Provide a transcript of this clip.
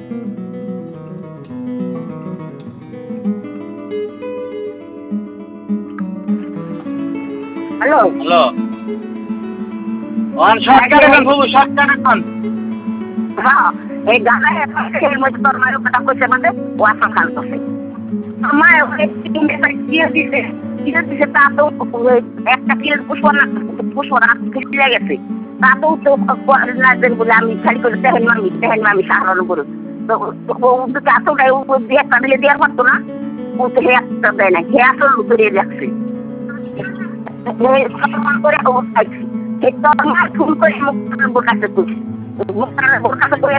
hello hello on shortcut এখন বাবু shortcut এখন হ্যাঁ এই গানা এর মধ্যে তোর মায়ের কথা কইছে মানে ওয়াসা খান করছে আমার দিছে তা তো একটা কিলের পুষ্পনা খিলে গেছে তা তো না দেন বলে আমি খালি করে তেহেন মামি সাহায্য করো তো ও তো গাছ ও দিয়ে একটা দিলে দেওয়ার পারতো না ও তো একটা দেয় না হে আসল উপরে রাখছে করে ও খাইছি তোর মা ফোন করে মুখ বোরকাতে করে